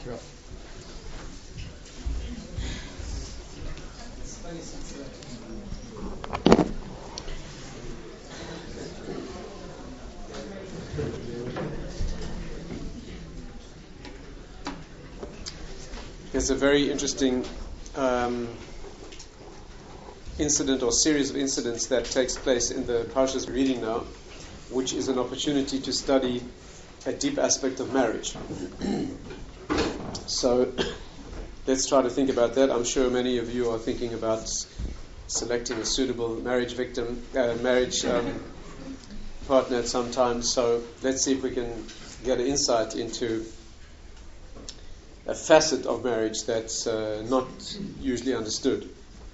Yeah. There's a very interesting incident or series of incidents that takes place in the parashas we're reading now, which is an opportunity to study a deep aspect of marriage. So let's try to think about that. I'm sure many of you are thinking about selecting a suitable marriage partner at some time. So let's see if we can get an insight into a facet of marriage that's not usually understood.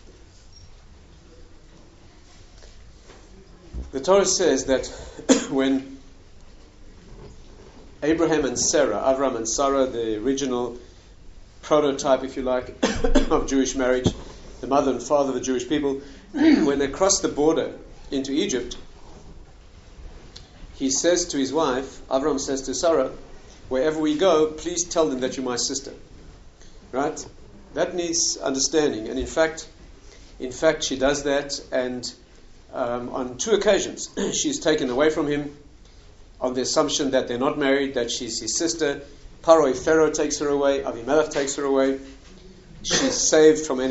The Torah says that when Avram and Sarah, the original prototype, if you like, of Jewish marriage, the mother and father of the Jewish people, when they crossed the border into Egypt, he says to his wife, Avram says to Sarah, wherever we go, please tell them that you're my sister. Right? That needs understanding. And in fact, she does that, and on 2 occasions, she's taken away from him on the assumption that they're not married, that she's his sister. Pharaoh takes her away. Avimelech takes her away. She's saved from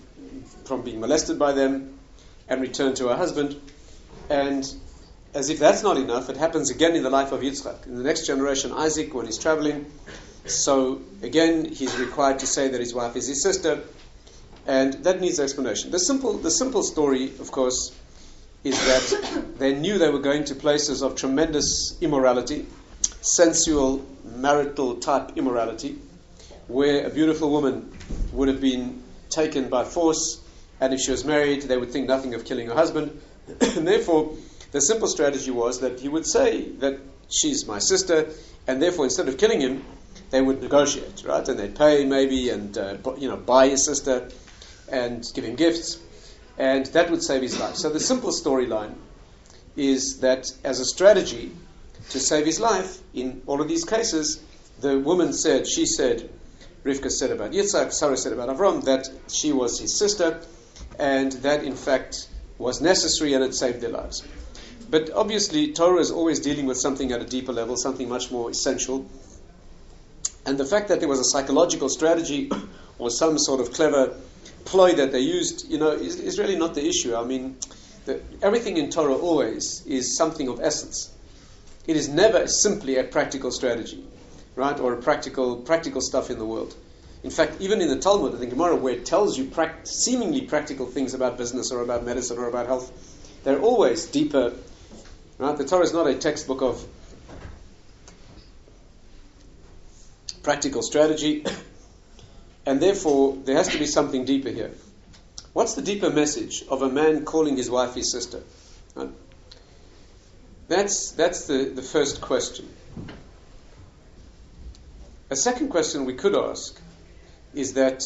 being molested by them and returned to her husband. And as if that's not enough, it happens again in the life of Yitzchak. In the next generation, Isaac, when he's traveling, so again he's required to say that his wife is his sister, and that needs explanation. The simple story, of course, is that they knew they were going to places of tremendous immorality, sensual, marital type immorality, where a beautiful woman would have been taken by force, and if she was married, they would think nothing of killing her husband. And therefore, the simple strategy was that he would say that she's my sister, and therefore, instead of killing him, they would negotiate, right? And they'd pay maybe, and buy his sister, and give him gifts, and that would save his life. So the simple storyline is that as a strategy to save his life, in all of these cases, the woman said, Rivka said about Yitzhak, Sarah said about Avram, that she was his sister, and that in fact was necessary and it saved their lives. But obviously, Torah is always dealing with something at a deeper level, something much more essential. And the fact that there was a psychological strategy or some sort of clever ploy that they used, is really not the issue. I mean, everything in Torah always is something of essence. It is never simply a practical strategy, right, or a practical stuff in the world. In fact, even in the Talmud, I think Gemara, where it tells you seemingly practical things about business or about medicine or about health, they're always deeper. Right? The Torah is not a textbook of practical strategy, and therefore there has to be something deeper here. What's the deeper message of a man calling his wife his sister? Right? That's the first question. A second question we could ask is that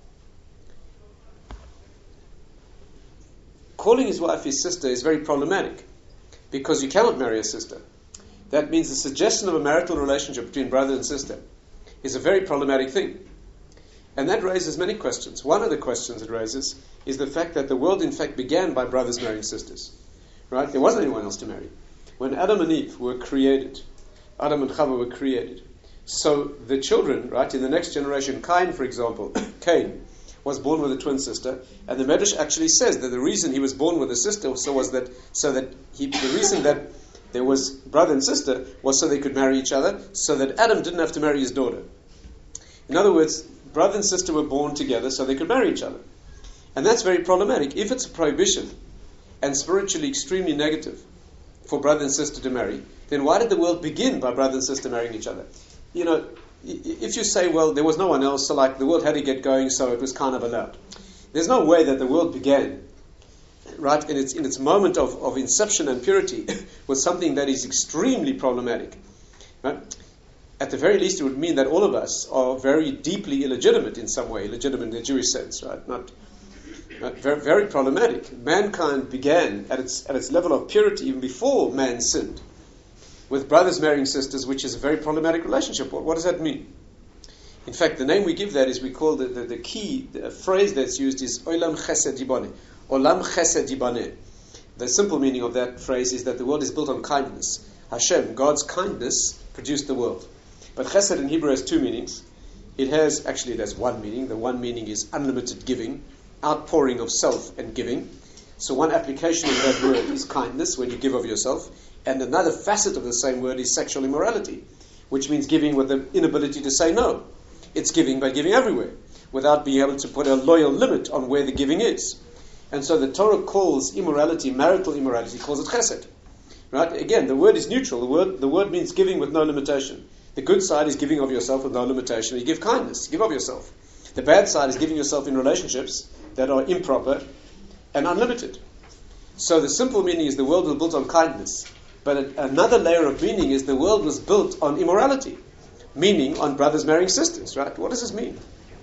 calling his wife his sister is very problematic, because you cannot marry a sister. That means the suggestion of a marital relationship between brother and sister is a very problematic thing. And that raises many questions. One of the questions it raises is the fact that the world in fact began by brothers marrying sisters. Right? There wasn't anyone else to marry. When Adam and Eve were created, Adam and Chava were created, so the children, right, in the next generation, Cain, for example, Cain was born with a twin sister, and the Medrash actually says that the reason he was born with a sister the reason that there was brother and sister was so they could marry each other, so that Adam didn't have to marry his daughter. In other words, brother and sister were born together so they could marry each other. And that's very problematic. If it's a prohibition and spiritually extremely negative for brother and sister to marry, then why did the world begin by brother and sister marrying each other? If you say, well, there was no one else, so like the world had to get going, so it was kind of allowed. There's no way that the world began, right, in its moment of inception and purity with something that is extremely problematic. Right? At the very least, it would mean that all of us are very deeply illegitimate in some way, illegitimate in the Jewish sense, right? Not very, very problematic. Mankind began at its level of purity even before man sinned, with brothers marrying sisters, which is a very problematic relationship. What does that mean? In fact, the name we give that is we call the key phrase that's used is Olam Chesed Yibane. Olam Chesed Yibane. The simple meaning of that phrase is that the world is built on kindness. Hashem, God's kindness, produced the world. But Chesed in Hebrew has two meanings. It has one meaning. The one meaning is unlimited giving, outpouring of self and giving. So one application of that word is kindness, when you give of yourself. And another facet of the same word is sexual immorality, which means giving with the inability to say no. It's giving by giving everywhere, without being able to put a loyal limit on where the giving is. And so the Torah calls immorality, marital immorality, calls it chesed. Right? Again, the word is neutral. The word means giving with no limitation. The good side is giving of yourself with no limitation. You give kindness, give of yourself. The bad side is giving yourself in relationships that are improper and unlimited. So the simple meaning is the world was built on kindness. But another layer of meaning is the world was built on immorality, meaning on brothers marrying sisters, right? What does this mean?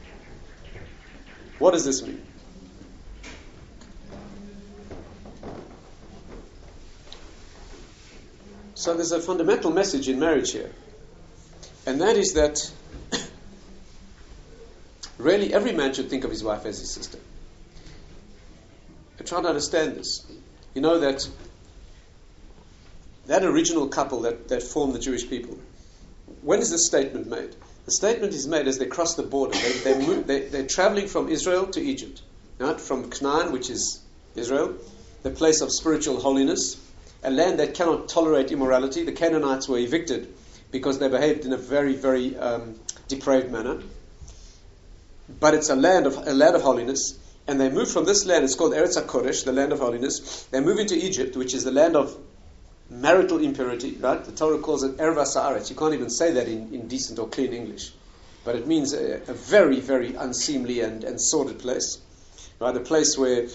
What does this mean? So there's a fundamental message in marriage here. And that is that really every man should think of his wife as his sister. I try to understand this. You know that original couple that formed the Jewish people, when is this statement made? The statement is made as they cross the border. They're traveling from Israel to Egypt. Right? From Canaan, which is Israel, the place of spiritual holiness, a land that cannot tolerate immorality. The Canaanites were evicted because they behaved in a very, very depraved manner. But it's a land of holiness. And they move from this land, it's called Eretz HaKodesh, the land of holiness. They move into Egypt, which is the land of marital impurity, right? The Torah calls it Erva Sa'aretz. You can't even say that in decent or clean English. But it means a very, very unseemly and sordid place. Right? A place where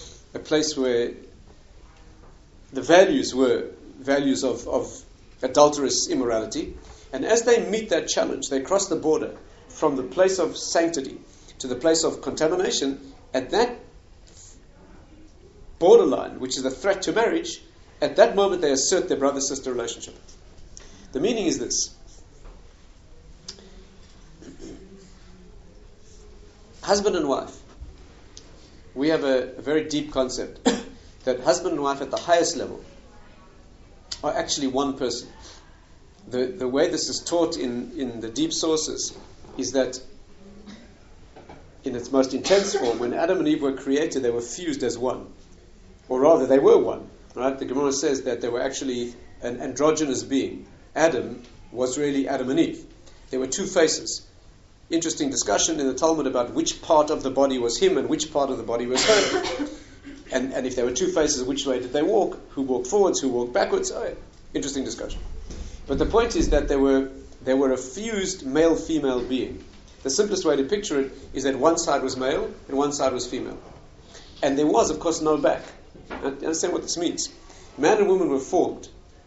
the values were values of adulterous immorality. And as they meet that challenge, they cross the border from the place of sanctity to the place of contamination. At that borderline, which is a threat to marriage, at that moment they assert their brother-sister relationship. The meaning is this. Husband and wife. We have a very deep concept that husband and wife at the highest level are actually one person. The way this is taught in the deep sources is that in its most intense form, when Adam and Eve were created, they were fused as one. Or rather, they were one. Right? The Gemara says that they were actually an androgynous being. Adam was really Adam and Eve. There were two faces. Interesting discussion in the Talmud about which part of the body was him and which part of the body was her. and if there were two faces, which way did they walk? Who walked forwards? Who walked backwards? Oh, yeah. Interesting discussion. But the point is that they were a fused male-female being. The simplest way to picture it is that one side was male and one side was female. And there was, of course, no back. Now, you understand what this means? Man and woman were formed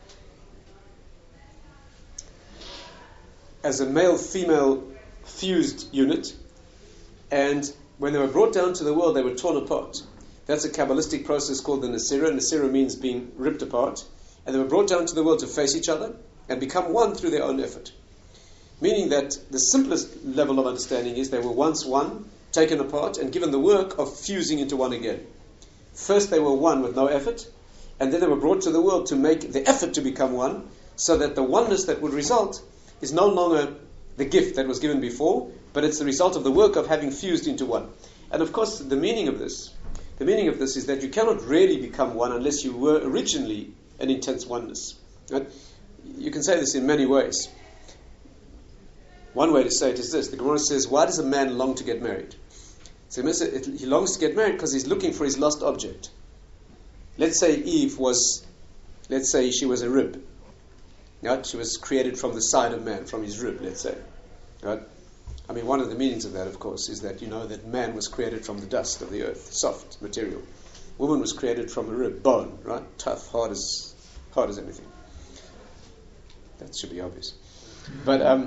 as a male-female fused unit, and when they were brought down to the world, they were torn apart. That's a Kabbalistic process called the Nasira. Nasira means being ripped apart. And they were brought down to the world to face each other and become one through their own effort. Meaning that the simplest level of understanding is they were once one, taken apart, and given the work of fusing into one again. First they were one with no effort, and then they were brought to the world to make the effort to become one, so that the oneness that would result is no longer the gift that was given before, but it's the result of the work of having fused into one. And of course, the meaning of this is that you cannot really become one unless you were originally an intense oneness. Right? You can say this in many ways. One way to say it is this. The Gemara says, why does a man long to get married? So he longs to get married because he's looking for his lost object. Let's say she was a rib. Right? She was created from the side of man, from his rib, let's say. Right? I mean, one of the meanings of that, of course, is that you know that man was created from the dust of the earth, soft material. Woman was created from a rib, bone, right? Tough, hard as anything. That should be obvious. But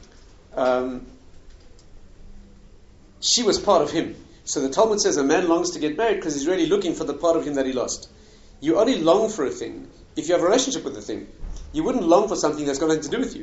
she was part of him. So the Talmud says a man longs to get married because he's really looking for the part of him that he lost. You only long for a thing if you have a relationship with the thing. You wouldn't long for something that's got nothing to do with you.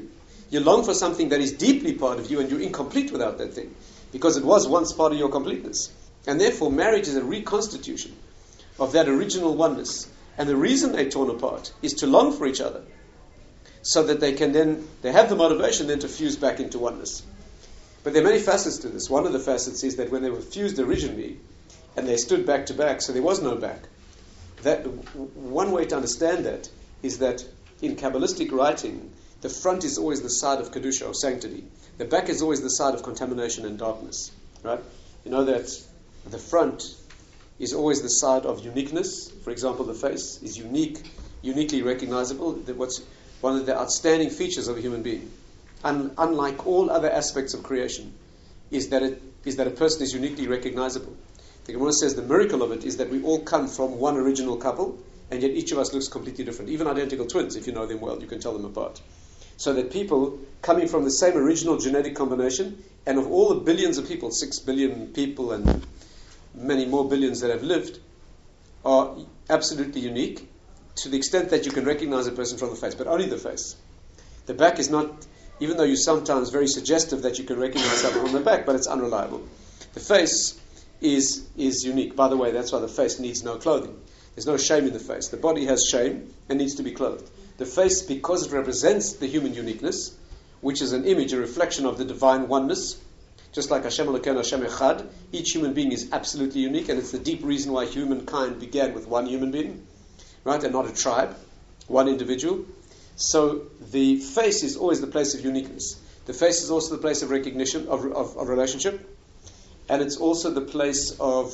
You long for something that is deeply part of you, and you're incomplete without that thing, because it was once part of your completeness. And therefore, marriage is a reconstitution of that original oneness. And the reason they're torn apart is to long for each other, so that they have the motivation then to fuse back into oneness. But there are many facets to this. One of the facets is that when they were fused originally, and they stood back to back, so there was no back. That one way to understand that is that in Kabbalistic writing, the front is always the side of Kedusha, or sanctity. The back is always the side of contamination and darkness. Right? You know that the front is always the side of uniqueness. For example, the face is uniquely recognizable. What's one of the outstanding features of a human being, unlike all other aspects of creation, is that a person is uniquely recognizable. The Gemara says the miracle of it is that we all come from one original couple, and yet each of us looks completely different. Even identical twins, if you know them well, you can tell them apart. So that people coming from the same original genetic combination, and of all the billions of people, 6 billion people and many more billions that have lived, are absolutely unique to the extent that you can recognize a person from the face, but only the face. The back is not, even though you're sometimes very suggestive that you can recognize someone from the back, but it's unreliable. The face is unique. By the way, that's why the face needs no clothing. There's no shame in the face. The body has shame and needs to be clothed. The face, because it represents the human uniqueness, which is an image, a reflection of the divine oneness, just like Hashem Elokeinu, Hashem Echad, each human being is absolutely unique, and it's the deep reason why humankind began with one human being, right, and not a tribe, one individual. So the face is always the place of uniqueness. The face is also the place of recognition, of relationship, and it's also the place of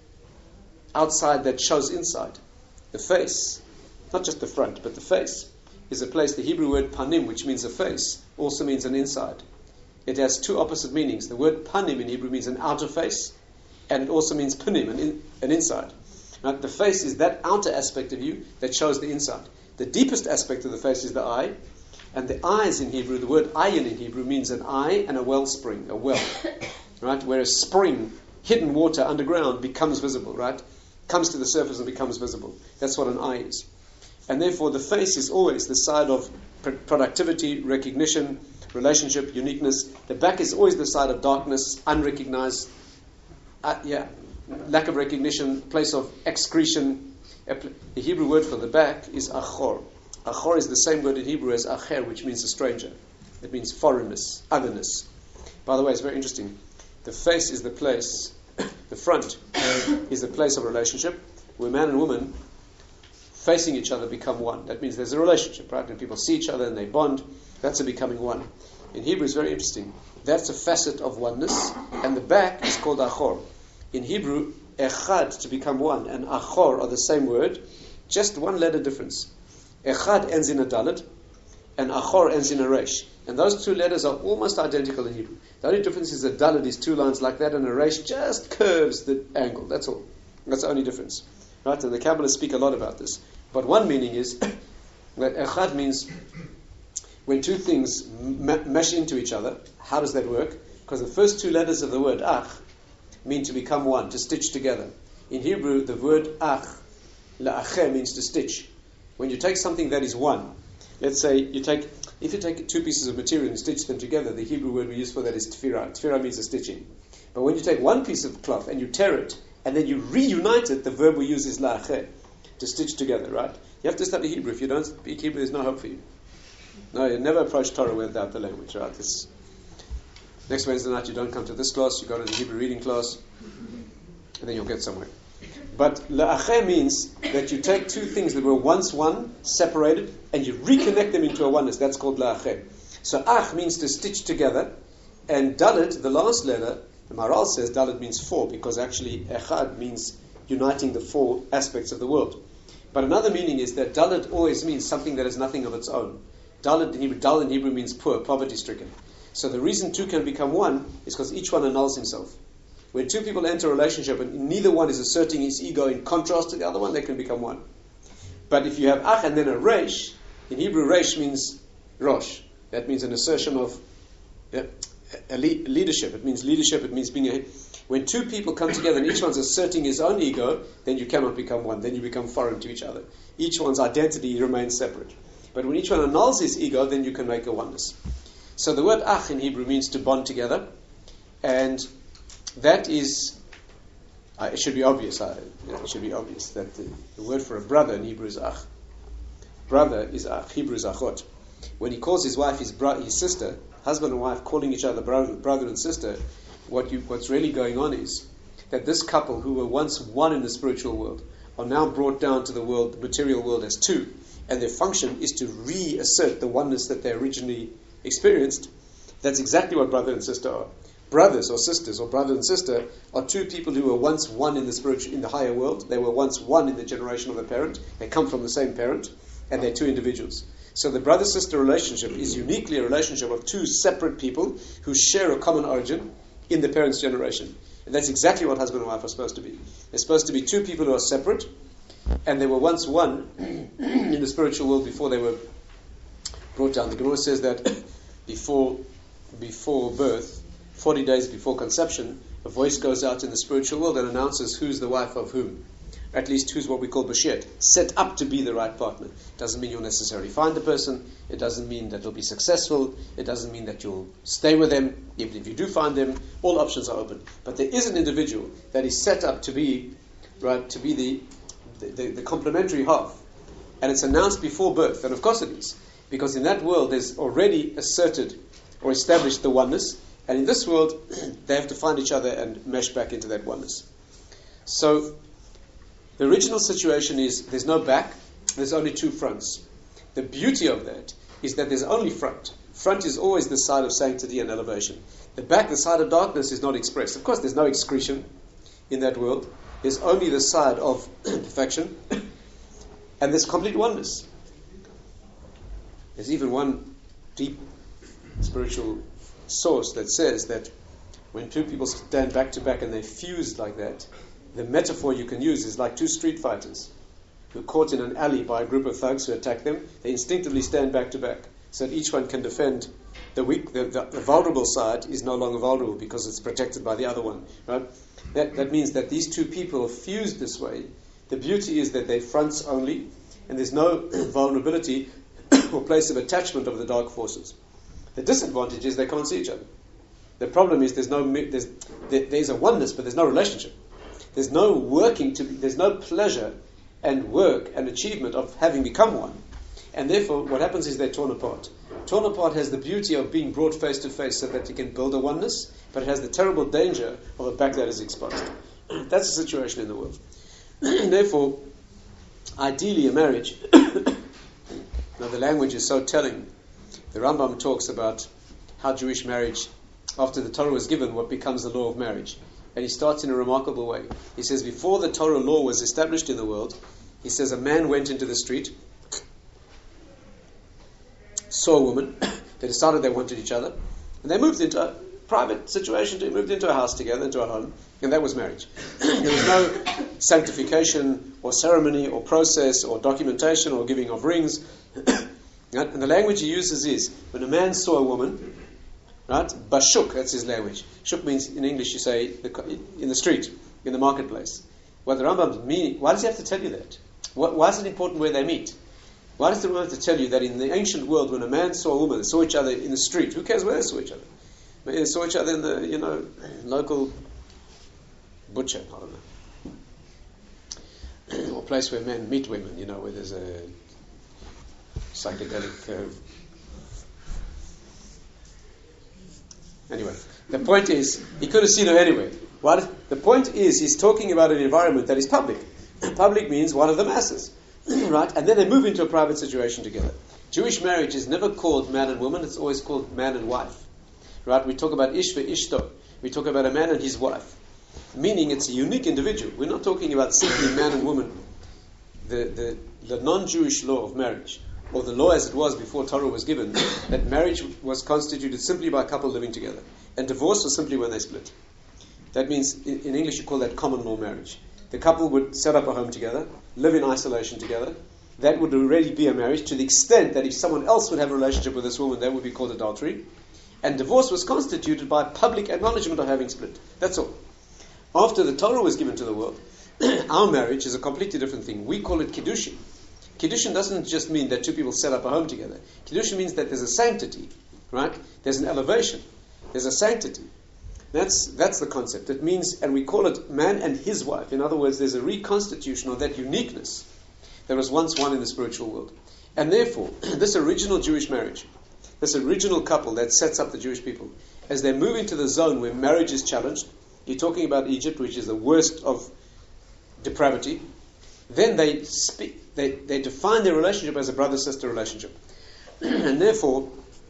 outside that shows inside. The face, not just the front, but the face, is a place. The Hebrew word panim, which means a face, also means an inside. It has two opposite meanings. The word panim in Hebrew means an outer face, and it also means panim, an inside. Now, the face is that outer aspect of you that shows the inside. The deepest aspect of the face is the eye, and the eyes in Hebrew, the word ayin in Hebrew means an eye and a wellspring, a well, right? Where a spring, hidden water underground, becomes visible, right? Comes to the surface and becomes visible. That's what an eye is. And therefore, the face is always the side of productivity, recognition, relationship, uniqueness. The back is always the side of darkness, unrecognized, lack of recognition, place of excretion. The Hebrew word for the back is achor. Achor is the same word in Hebrew as acher, which means a stranger. It means foreignness, otherness. By the way, it's very interesting. The face is the place, the front is the place of relationship, where man and woman facing each other become one. That means there's a relationship, right? When people see each other and they bond, that's a becoming one. In Hebrew, it's very interesting. That's a facet of oneness, and the back is called achor. In Hebrew, echad, to become one, and achor are the same word, just one letter difference. Echad ends in a dalet, and achor ends in a resh. And those two letters are almost identical in Hebrew. The only difference is that dalet is two lines like that, and a resh just curves the angle. That's all. That's the only difference. Right? And the Kabbalists speak a lot about this. But one meaning is that echad means when two things mesh into each other. How does that work? Because the first two letters of the word ach mean to become one, to stitch together. In Hebrew, the word ach, la'acher, means to stitch. When you take something that is one, let's say if you take two pieces of material and stitch them together, the Hebrew word we use for that is tefirah. Tefirah means a stitching. But when you take one piece of cloth and you tear it, and then you reunite it, the verb we use is la'acher, to stitch together, right? You have to study Hebrew. If you don't speak Hebrew, there's no hope for you. No, you never approach Torah without the language, right? Next Wednesday night you don't come to this class, you go to the Hebrew reading class, and then you'll get somewhere. But la'acher means that you take two things that were once one, separated, and you reconnect them into a oneness. That's called la'acher. So ach means to stitch together, and dalet, the last letter, the Maharal says dalet means four, because actually echad means uniting the four aspects of the world. But another meaning is that dalet always means something that has nothing of its own. Dalet in Hebrew, dal in Hebrew means poor, poverty-stricken. So the reason two can become one is because each one annuls himself. When two people enter a relationship and neither one is asserting his ego in contrast to the other one, they can become one. But if you have ach and then a resh, in Hebrew resh means rosh. That means an assertion of leadership. It means leadership, it means being a... When two people come together and each one's asserting his own ego, then you cannot become one. Then you become foreign to each other. Each one's identity remains separate. But when each one annuls his ego, then you can make a oneness. So the word ach in Hebrew means to bond together, and that is, it should be obvious. It should be obvious that the word for a brother in Hebrew is ach. Brother is ach. Hebrew is achot. When he calls his wife his sister, husband and wife calling each other brother and sister, what's really going on is that this couple who were once one in the spiritual world are now brought down to the material world as two, and their function is to reassert the oneness that they originally experienced. That's exactly what brother and sister are. Brothers or sisters, or brother and sister, are two people who were once one in the higher world. They were once one in the generation of the parent. They come from the same parent, and they're two individuals. So the brother-sister relationship is uniquely a relationship of two separate people who share a common origin in the parent's generation. And that's exactly what husband and wife are supposed to be. They're supposed to be two people who are separate, and they were once one in the spiritual world before they were brought down. The Gemara says that before birth, 40 days before conception, a voice goes out in the spiritual world and announces who's the wife of whom. At least who's what we call bashet, set up to be the right partner. Doesn't mean you'll necessarily find the person. It doesn't mean that you'll be successful. It doesn't mean that you'll stay with them. Even if you do find them, all options are open. But there is an individual that is set up to be, right, to be the complementary half. And it's announced before birth, and of course it is. Because in that world there's already asserted or established the oneness, and in this world they have to find each other and mesh back into that oneness. So the original situation is there's no back, there's only two fronts. The beauty of that is that there's only front. Front is always the side of sanctity and elevation. The back, the side of darkness, is not expressed. Of course, there's no excretion in that world. There's only the side of perfection, and there's complete oneness. There's even one deep spiritual source that says that when two people stand back to back and they're fused like that, the metaphor you can use is like two street fighters who are caught in an alley by a group of thugs who attack them. They instinctively stand back to back so that each one can defend the weak. The vulnerable side is no longer vulnerable because it's protected by the other one. Right? That means that these two people are fused this way. The beauty is that they're fronts only, and there's no vulnerability or place of attachment of the dark forces. The disadvantage is they can't see each other. The problem is there's a oneness, but there's no relationship. There's no there's no pleasure and work and achievement of having become one. And therefore, what happens is they're torn apart. Torn apart has the beauty of being brought face to face so that you can build a oneness, but it has the terrible danger of a back that is exposed. That's the situation in the world. Therefore, ideally a marriage, now the language is so telling. The Rambam talks about how Jewish marriage, after the Torah was given, what becomes the law of marriage. And he starts in a remarkable way. He says, before the Torah law was established in the world, he says a man went into the street, saw a woman, they decided they wanted each other, and they moved into a private situation, they moved into a house together, into a home, and that was marriage. There was no sanctification or ceremony or process or documentation or giving of rings. And the language he uses is, when a man saw a woman, right, bashuk, that's his language. Shuk means, in English you say, in the street, in the marketplace. What the Rambam means, why does he have to tell you that? Why is it important where they meet? Why does the Rambam have to tell you that in the ancient world, when a man saw a woman, they saw each other in the street, who cares where they saw each other? Maybe they saw each other in the, local butcher, I don't know. Or place where men meet women, where there's a psychedelic. Anyway, the point is, he could have seen her anyway. The point is, he's talking about an environment that is public. Public means one of the masses, right? And then they move into a private situation together. Jewish marriage is never called man and woman; it's always called man and wife, right? We talk about ish ve'ishto. We talk about a man and his wife, meaning it's a unique individual. We're not talking about simply man and woman. The non-Jewish law of marriage, or the law as it was before Torah was given, that marriage was constituted simply by a couple living together, and divorce was simply when they split. That means, in English you call that common law marriage. The couple would set up a home together, live in isolation together. That would already be a marriage, to the extent that if someone else would have a relationship with this woman, that would be called adultery. And divorce was constituted by public acknowledgement of having split. That's all. After the Torah was given to the world, our marriage is a completely different thing. We call it Kiddushin. Kiddushin doesn't just mean that two people set up a home together. Kiddushin means that there's a sanctity right? There's an elevation. There's a sanctity. That's the concept. It means, and we call it man and his wife. In other words, there's a reconstitution of that uniqueness that was once one in the spiritual world. And therefore, this original Jewish marriage, this original couple that sets up the Jewish people, as they move into the zone where marriage is challenged, you're talking about Egypt, which is the worst of depravity, then they define their relationship as a brother-sister relationship. And therefore,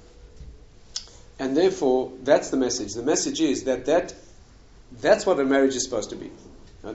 that's the message. The message is that's what a marriage is supposed to be. Right?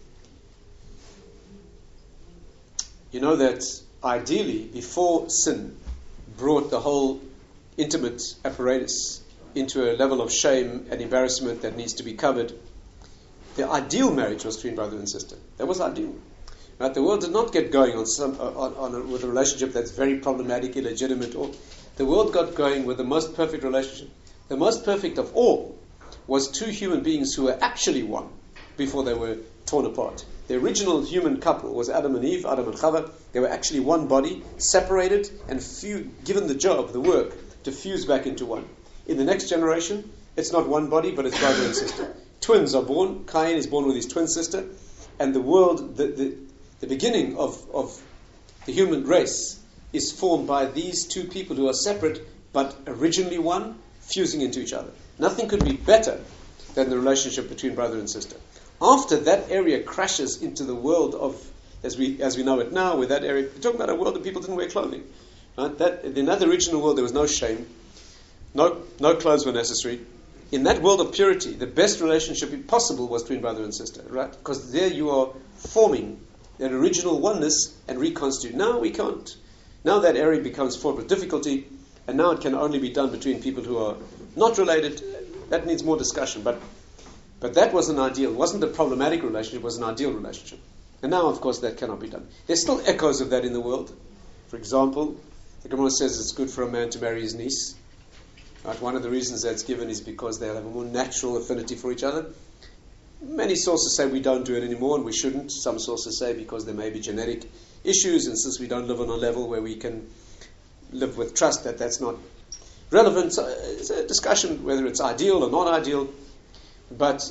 You know that ideally, before sin brought the whole intimate apparatus into a level of shame and embarrassment that needs to be covered, the ideal marriage was between brother and sister. That was ideal. Right? The world did not get going with a relationship that's very problematic, illegitimate, or the world got going with the most perfect relationship. The most perfect of all was two human beings who were actually one before they were torn apart. The original human couple was Adam and Eve, Adam and Chava. They were actually one body, separated and given the job, the work, to fuse back into one. In the next generation, it's not one body, but it's brother and sister. Twins are born. Cain is born with his twin sister. And the world, the beginning of the human race is formed by these two people who are separate but originally one, fusing into each other. Nothing could be better than the relationship between brother and sister. After that area crashes into the world of, as we know it now, with that area, we're talking about a world that people didn't wear clothing. Right? In that original world, there was no shame, no clothes were necessary. In that world of purity, the best relationship possible was between brother and sister, right? Because there you are forming that original oneness and reconstitute. Now we can't. Now that area becomes fraught with difficulty, and now it can only be done between people who are not related. That needs more discussion, but that was an ideal. It wasn't a problematic relationship, it was an ideal relationship. And now, of course, that cannot be done. There's still echoes of that in the world. For example, the Gemara says it's good for a man to marry his niece. Right? One of the reasons that's given is because they'll have a more natural affinity for each other. Many sources say we don't do it anymore and we shouldn't. Some sources say because there may be genetic issues, and since we don't live on a level where we can live with trust, that's not relevant. So it's a discussion whether it's ideal or not ideal. But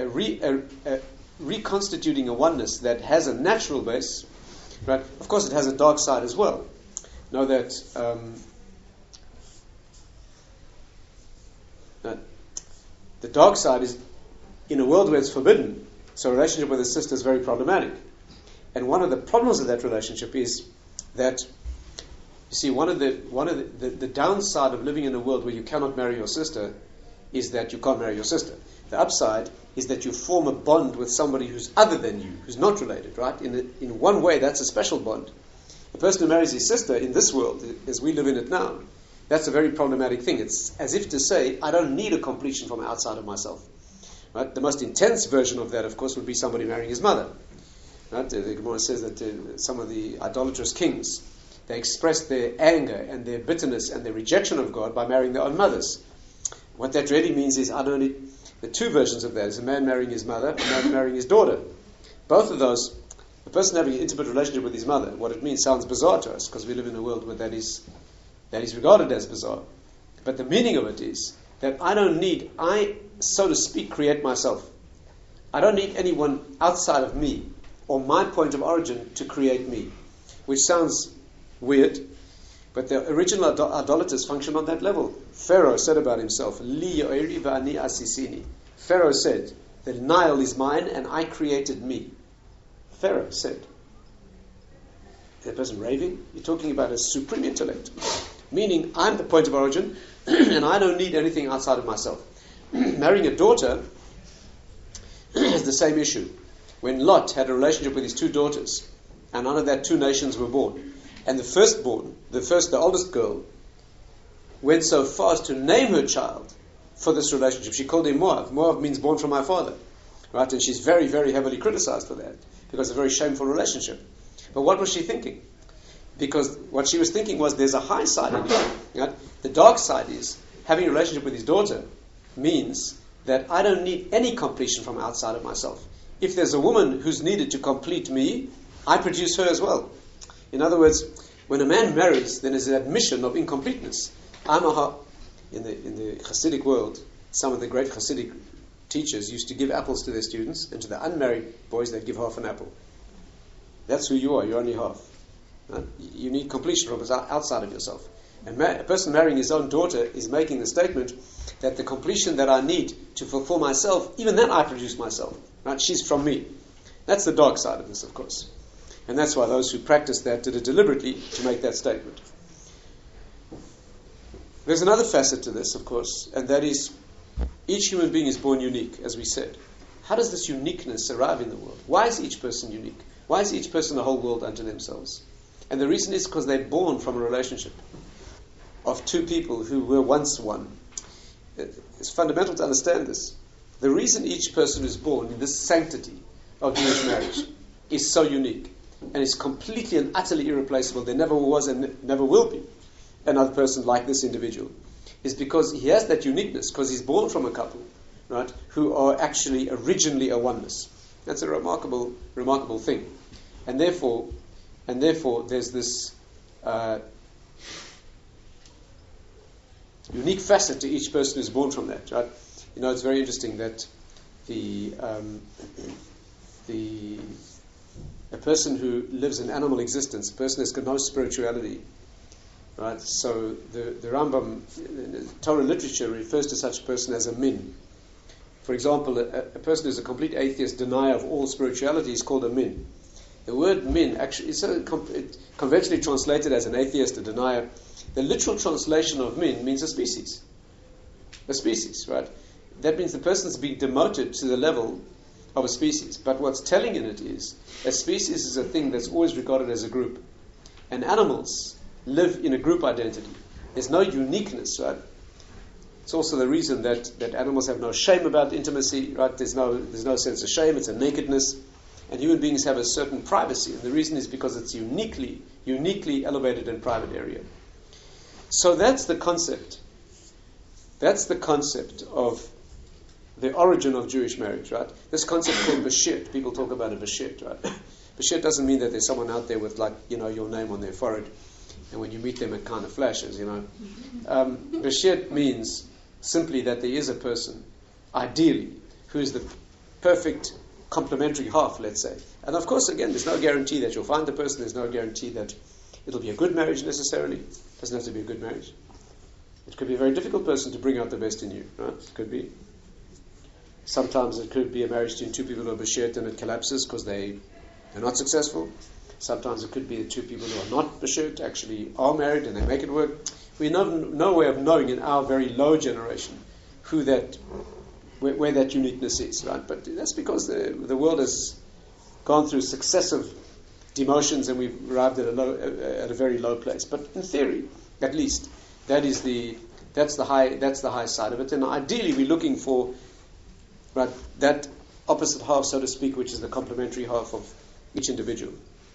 reconstituting a oneness that has a natural base, right? Of course, it has a dark side as well. Know that the dark side is in a world where it's forbidden. So a relationship with a sister is very problematic. And one of the problems of that relationship is that, you see, one of the downside of living in a world where you cannot marry your sister is that you can't marry your sister. The upside is that you form a bond with somebody who's other than you, who's not related, right? In one way, that's a special bond. A person who marries his sister in this world, as we live in it now, that's a very problematic thing. It's as if to say, I don't need a completion from outside of myself. Right? The most intense version of that, of course, would be somebody marrying his mother. Right? The Gemara says that some of the idolatrous kings, they expressed their anger and their bitterness and their rejection of God by marrying their own mothers. What that really means is, the two versions of that is a man marrying his mother, a man marrying his daughter. Both of those, the person having an intimate relationship with his mother, what it means sounds bizarre to us because we live in a world where that is regarded as bizarre. But the meaning of it is that I, so to speak, create myself. I don't need anyone outside of me or my point of origin to create me, which sounds weird, but the original idolaters function on that level. Pharaoh said about himself, Li yo'eri v'ani asisini. Pharaoh said, the Nile is mine and I created me. Pharaoh said. Is that person raving? You're talking about a supreme intellect. Meaning, I'm the point of origin and I don't need anything outside of myself. Marrying a daughter is the same issue. When Lot had a relationship with his two daughters, and out of that 2 nations were born, and the firstborn, the oldest girl, went so far as to name her child for this relationship. She called him Moab. Moab means born from my father. Right? And she's very, very heavily criticized for that, because it's a very shameful relationship. But what was she thinking? Because what she was thinking was there's a high side in it. Right? The dark side is having a relationship with his daughter means that I don't need any completion from outside of myself. If there's a woman who's needed to complete me, I produce her as well. In other words, when a man marries, then there's an admission of incompleteness. in the Hasidic world, some of the great Hasidic teachers used to give apples to their students, and to the unmarried boys they'd give half an apple. That's who you are. You're only half. Right? You need completion from outside of yourself. And a person marrying his own daughter is making the statement that the completion that I need to fulfill myself, even that I produce myself. Right? She's from me. That's the dark side of this, of course. And that's why those who practice that did it deliberately to make that statement. There's another facet to this, of course, and that is each human being is born unique, as we said. How does this uniqueness arrive in the world? Why is each person unique? Why is each person a whole world unto themselves? And the reason is because they're born from a relationship of two people who were once one. It's fundamental to understand this. The reason each person is born in this sanctity of Jewish marriage is so unique and is completely and utterly irreplaceable. There never was and never will be another person like this individual, is because he has that uniqueness, because he's born from a couple, right, who are actually originally a oneness. That's a remarkable, remarkable thing. And therefore there's this unique facet to each person who's born from that, right? You know, it's very interesting that a person who lives an animal existence, a person that's got no spirituality, right? So the Rambam, the Torah literature refers to such a person as a min. For example, a person who's a complete atheist, denier of all spirituality, is called a min. The word min actually is conventionally translated as an atheist, a denier. The literal translation of min means a species. A species, right? That means the person's being demoted to the level of a species. But what's telling in it is, a species is a thing that's always regarded as a group. And animals live in a group identity. There's no uniqueness, right? It's also the reason that animals have no shame about intimacy, right? There's no sense of shame, it's a nakedness. And human beings have a certain privacy. And the reason is because it's uniquely elevated and private area. So that's the concept. That's the concept of the origin of Jewish marriage, right? This concept called bashert. People talk about a bashert, right? Bashert doesn't mean that there's someone out there with, like, you know, your name on their forehead, and when you meet them it kind of flashes, you know. Bashert means simply that there is a person, ideally, who is the perfect complementary half, let's say. And of course, again, there's no guarantee that you'll find the person. There's no guarantee that it'll be a good marriage necessarily. It doesn't have to be a good marriage. It could be a very difficult person to bring out the best in you, right? It could be. Sometimes it could be a marriage between two people who are bashert and it collapses because they're not successful. Sometimes it could be the two people who are not bashert actually are married and they make it work. We have no way of knowing in our very low generation where that uniqueness is, right? But that's because the world has gone through successive demotions and we've arrived at a very low place. But in theory, at least, that's the high side of it. And ideally, we're looking for, right, that opposite half, so to speak, which is the complementary half of each individual.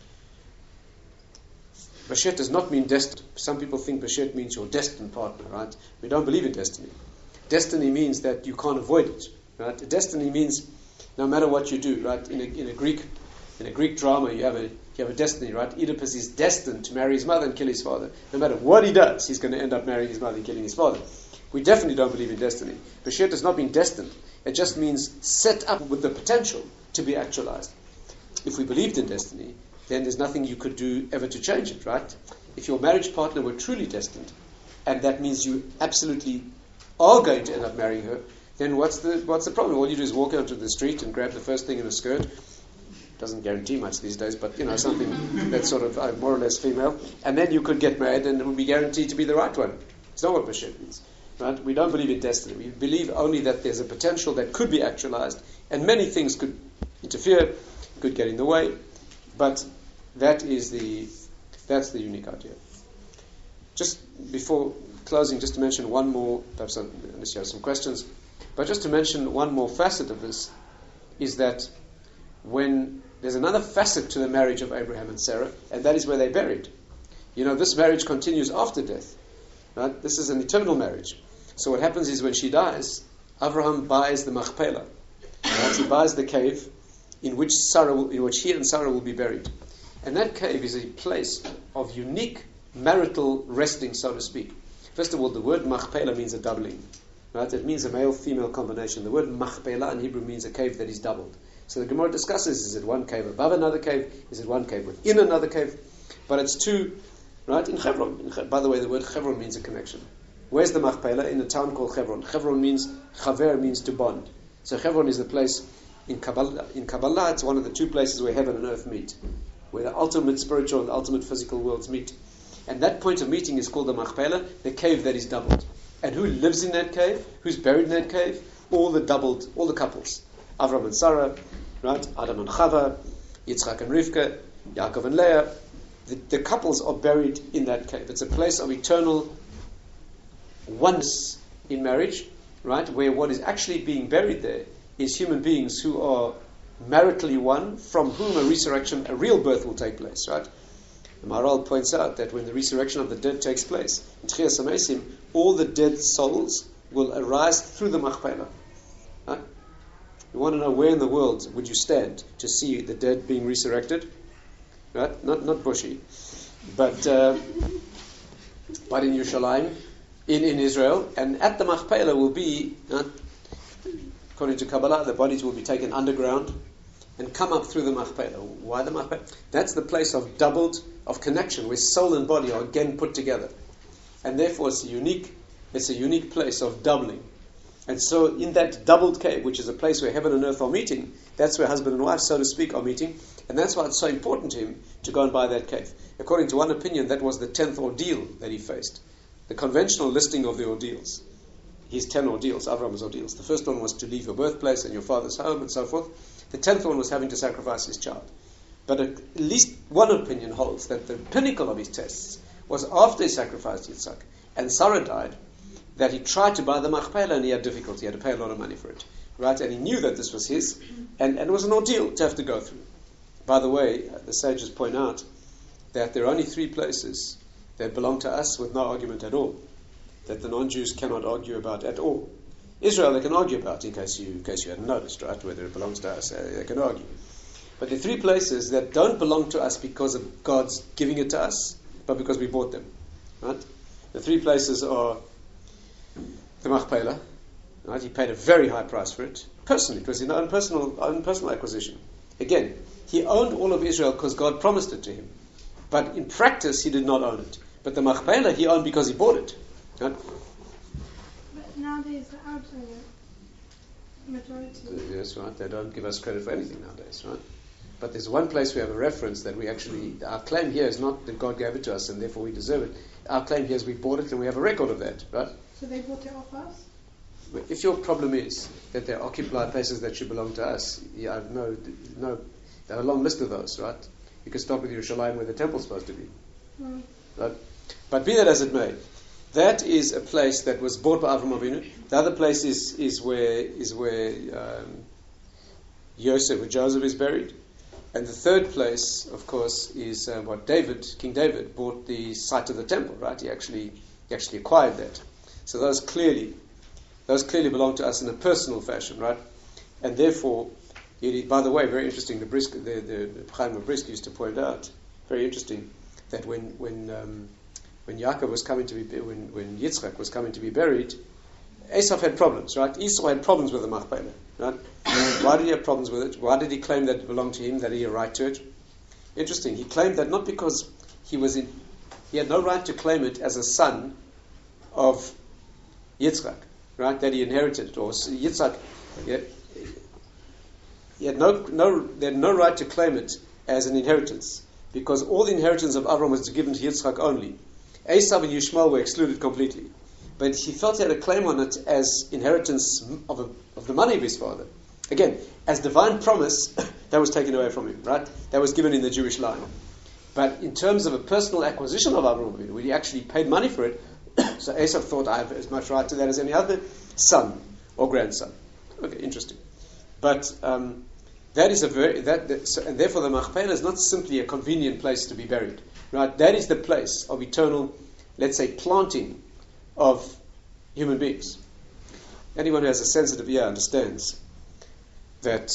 Bashert does not mean destined. Some people think bashert means your destined partner, right? We don't believe in destiny. Destiny means that you can't avoid it, right? Destiny means no matter what you do, right? In a Greek drama, you have a destiny, right? Oedipus is destined to marry his mother and kill his father. No matter what he does, he's going to end up marrying his mother and killing his father. We definitely don't believe in destiny. Bashert does not mean destined. It just means set up with the potential to be actualized. If we believed in destiny, then there's nothing you could do ever to change it, right? If your marriage partner were truly destined, and that means you absolutely are going to end up marrying her, then what's the problem? All you do is walk out to the street and grab the first thing in a skirt. Doesn't guarantee much these days, but, you know, something that's sort of more or less female, and then you could get married and it would be guaranteed to be the right one. It's not what bashert means, right? We don't believe in destiny. We believe only that there's a potential that could be actualized, and many things could interfere, could get in the way, but that's the unique idea. Just before closing, just to mention one more, perhaps unless you have some questions, but just to mention one more facet of this, is that when there's another facet to the marriage of Abraham and Sarah, and that is where they're buried. You know, this marriage continues after death, right? This is an eternal marriage. So what happens is when she dies, Abraham buys the Machpelah. Right? He buys the cave in which he and Sarah will be buried. And that cave is a place of unique marital resting, so to speak. First of all, the word Machpelah means a doubling. Right? It means a male-female combination. The word Machpelah in Hebrew means a cave that is doubled. So the Gemara discusses, is it one cave above another cave? Is it one cave within another cave? But it's two, right, in Hebron. By the way, the word Hebron means a connection. Where's the Machpelah? In a town called Hebron. Hebron means, Chaver means to bond. So Hebron is the place in Kabbalah. In Kabbalah, it's one of the two places where heaven and earth meet, where the ultimate spiritual and ultimate physical worlds meet. And that point of meeting is called the Machpelah, the cave that is doubled. And who lives in that cave? Who's buried in that cave? All the couples. Avram and Sarah, right? Adam and Chava, Yitzchak and Rivka, Yaakov and Leah. The couples are buried in that cave. It's a place of eternal oneness in marriage, right? Where what is actually being buried there is human beings who are maritally one, from whom a resurrection, a real birth will take place, right? The Maharal points out that when the resurrection of the dead takes place, in Tchias HaMesim, all the dead souls will arise through the Machpelah. Right? You want to know where in the world would you stand to see the dead being resurrected? Right? Not Bushi, but in Yerushalayim, in Israel, and at the Machpelah will be, according to Kabbalah, the bodies will be taken underground and come up through the Machpelah. Why the Machpelah? That's the place of connection, where soul and body are again put together. And therefore it's a unique place of doubling. And so in that doubled cave, which is a place where heaven and earth are meeting, that's where husband and wife, so to speak, are meeting. And that's why it's so important to him to go and buy that cave. According to one opinion, that was the 10th ordeal that he faced. The conventional listing of the ordeals. His 10 ordeals, Avram's ordeals. The first one was to leave your birthplace and your father's home and so forth. The 10th one was having to sacrifice his child. But at least one opinion holds that the pinnacle of his tests was after he sacrificed Yitzhak and Sarah died, that he tried to buy the Machpelah and he had difficulty. He had to pay a lot of money for it. Right? And he knew that this was his, and it was an ordeal to have to go through. By the way, the sages point out that there are only 3 places that belong to us with no argument at all, that the non-Jews cannot argue about at all. Israel they can argue about, in case you hadn't noticed, right, whether it belongs to us, they can argue. But the 3 places that don't belong to us because of God's giving it to us, but because we bought them. Right? The 3 places are the Machpelah, right? He paid a very high price for it. Personally, it was his own personal acquisition. Again, he owned all of Israel because God promised it to him. But in practice, he did not own it. But the Machpelah he owned because he bought it. Right? But nowadays the Arabs are the majority. Yes, right. They don't give us credit for anything nowadays, right? But there's one place we have a reference that we actually, our claim here is not that God gave it to us and therefore we deserve it. Our claim here is we bought it and we have a record of that, right? So they bought it off us? If your problem is that they occupy places that should belong to us, there are a long list of those, right? You can start with Yerushalayim where the temple's supposed to be. Mm. Right? But be that as it may, that is a place that was bought by Avram Avinu. The other place is where Joseph is buried. And the third place, of course, is King David bought the site of the temple, right? He actually acquired that. So those clearly belong to us in a personal fashion, right? And therefore, by the way, very interesting. The Chaim of Brisk used to point out, very interesting, that when Yaakov was coming to be, when Yitzchak was coming to be buried, Esav had problems, right? Esau had problems with the Machpelah, right? Why did he have problems with it? Why did he claim that it belonged to him, that he had a right to it? Interesting. He claimed that not because he had no right to claim it as a son of Yitzchak, right? That he inherited it, or Yitzchak. He had no right to claim it as an inheritance, because all the inheritance of Avram was given to Yitzchak only. Esav and Yishmael were excluded completely. But he felt he had a claim on it as inheritance of the money of his father. Again, as divine promise, that was taken away from him, right? That was given in the Jewish line. But in terms of a personal acquisition of Avram, when he actually paid money for it, so Esav thought, I have as much right to that as any other son or grandson. Okay, interesting. But that is and therefore the Machpelah is not simply a convenient place to be buried, right? That is the place of eternal, let's say, planting of human beings. Anyone who has a sensitive ear understands that.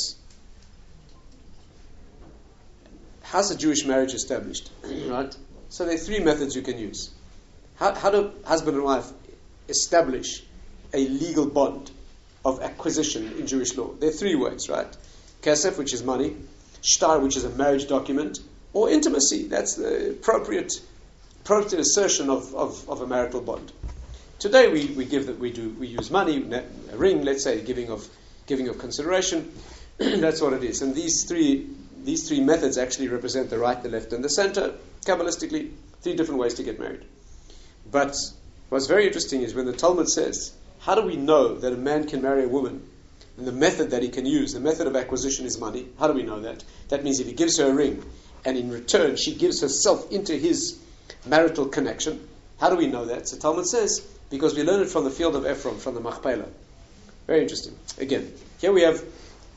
How's a Jewish marriage established? Right? So there are 3 methods you can use. How do husband and wife establish a legal bond of acquisition in Jewish law? There are three ways, right? Kesef, which is money, shtar, which is a marriage document, or intimacy. That's the appropriate assertion of a marital bond. Today we use money, a ring, let's say, giving of consideration. That's what it is. And these three methods actually represent the right, the left, and the center. Kabbalistically, 3 different ways to get married. But what's very interesting is when the Talmud says, how do we know that a man can marry a woman? And the method that he can use, the method of acquisition is money. How do we know that? That means if he gives her a ring, and in return she gives herself into his marital connection. How do we know that? So Talmud says, because we learn it from the field of Ephron, from the Machpelah. Very interesting. Again, here we have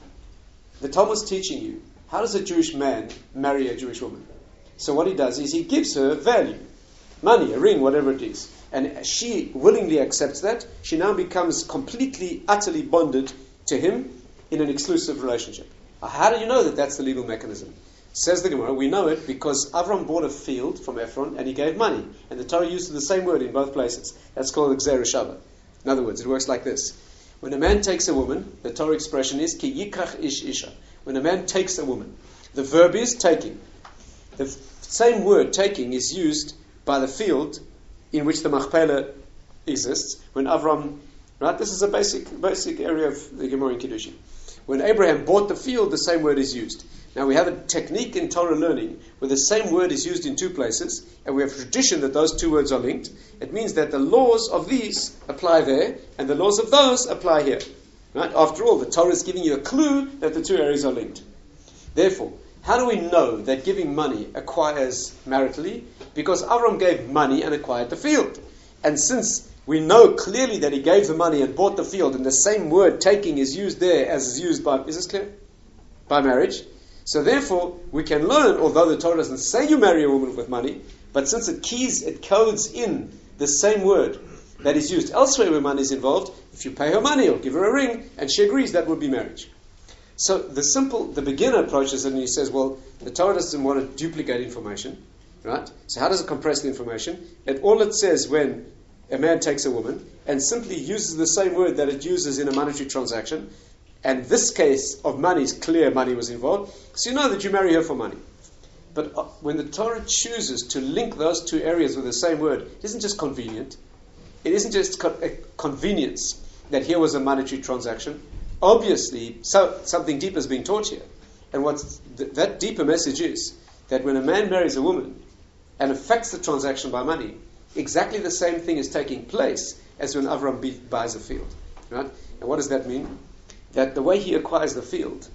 the Talmud's teaching you, how does a Jewish man marry a Jewish woman? So what he does is he gives her value, money, a ring, whatever it is. And she willingly accepts that. She now becomes completely, utterly bonded to him in an exclusive relationship. How do you know that that's the legal mechanism? Says the Gemara, we know it because Avram bought a field from Ephron and he gave money. And the Torah uses the same word in both places. That's called Gzera Shava. In other words, it works like this. When a man takes a woman, the Torah expression is ki yikach ish isha. When a man takes a woman, the verb is taking. The same word taking is used by the field in which the Machpelah exists. When Avram, right, this is a basic area of the Gemara in Kiddushin. When Abraham bought the field, the same word is used. Now we have a technique in Torah learning where the same word is used in 2 places, and we have tradition that those 2 words are linked. It means that the laws of these apply there, and the laws of those apply here. Right? After all, the Torah is giving you a clue that the 2 areas are linked. Therefore, how do we know that giving money acquires maritally? Because Avram gave money and acquired the field. And since we know clearly that he gave the money and bought the field, and the same word taking is used there as is used by, is this clear? By marriage. So therefore, we can learn, although the Torah doesn't say you marry a woman with money, but since it codes in the same word that is used elsewhere where money is involved, if you pay her money or give her a ring, and she agrees, that would be marriage. So the beginner approaches it and he says, well, the Torah doesn't want to duplicate information, right? So how does it compress the information? All it says when a man takes a woman and simply uses the same word that it uses in a monetary transaction, and this case of money is clear money was involved, so you know that you marry her for money. But when the Torah chooses to link those 2 areas with the same word, it isn't just convenient. It isn't just a convenience that here was a monetary transaction. Obviously, something deeper is being taught here. And what that deeper message is, that when a man marries a woman and affects the transaction by money, exactly the same thing is taking place as when Avram buys a field. Right? And what does that mean? That the way he acquires the field,